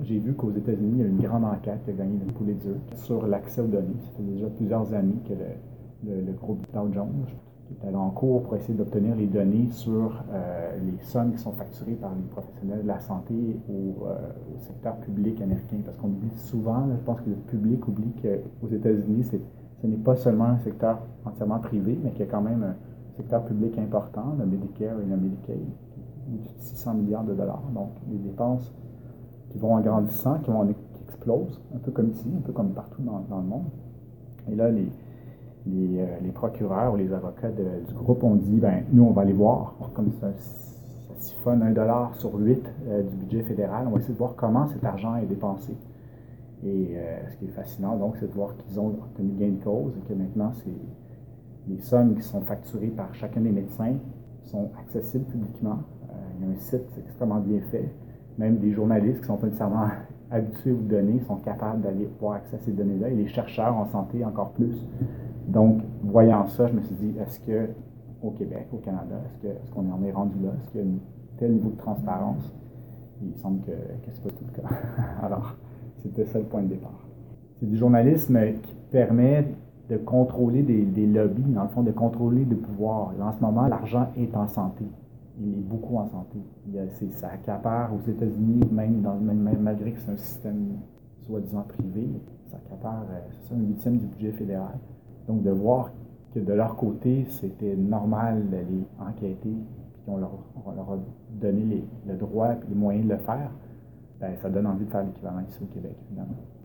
j'ai vu qu'aux États-Unis, il y a une grande enquête qui a gagné le Pulitzer sur l'accès aux données. Ça fait déjà plusieurs années que le groupe Dow Jones est allé en cours pour essayer d'obtenir les données sur les sommes qui sont facturées par les professionnels de la santé au secteur public américain. Parce qu'on oublie souvent, je pense que le public oublie qu'aux États-Unis, ce n'est pas seulement un secteur entièrement privé, mais qu'il y a quand même un secteur public important, le Medicare et le Medicaid, de 600 milliards de dollars. Donc, des dépenses qui vont en grandissant, qui explosent, un peu comme ici, un peu comme partout dans le monde. Et là, les procureurs ou les avocats du groupe ont dit, ben nous, on va aller voir, comme ça siphonne 1$ sur 8 du budget fédéral, on va essayer de voir comment cet argent est dépensé. Et ce qui est fascinant, donc, c'est de voir qu'ils ont obtenu gain de cause et que maintenant, les sommes qui sont facturées par chacun des médecins sont accessibles publiquement. Il y a un site extrêmement bien fait. Même des journalistes qui ne sont pas nécessairement habitués aux données sont capables d'aller avoir accès à ces données-là, et les chercheurs en santé encore plus. Donc, voyant ça, je me suis dit, est-ce qu'au Québec, au Canada, est-ce qu'on en est rendu là? Est-ce qu'il y a un tel niveau de transparence? Il semble que ce n'est pas tout le cas. Alors, c'était ça le point de départ. C'est du journalisme qui permet de contrôler des lobbies, dans le fond, de contrôler le pouvoir. En ce moment, l'argent est en santé. Il est beaucoup en santé. Ça accapare aux États-Unis, même malgré que c'est un système soi-disant privé, ça accapare, c'est ça, 1/8 du budget fédéral. Donc, de voir que de leur côté, c'était normal d'aller enquêter, puis qu'on leur a donné le droit et les moyens de le faire, ben, ça donne envie de faire l'équivalent ici au Québec, évidemment.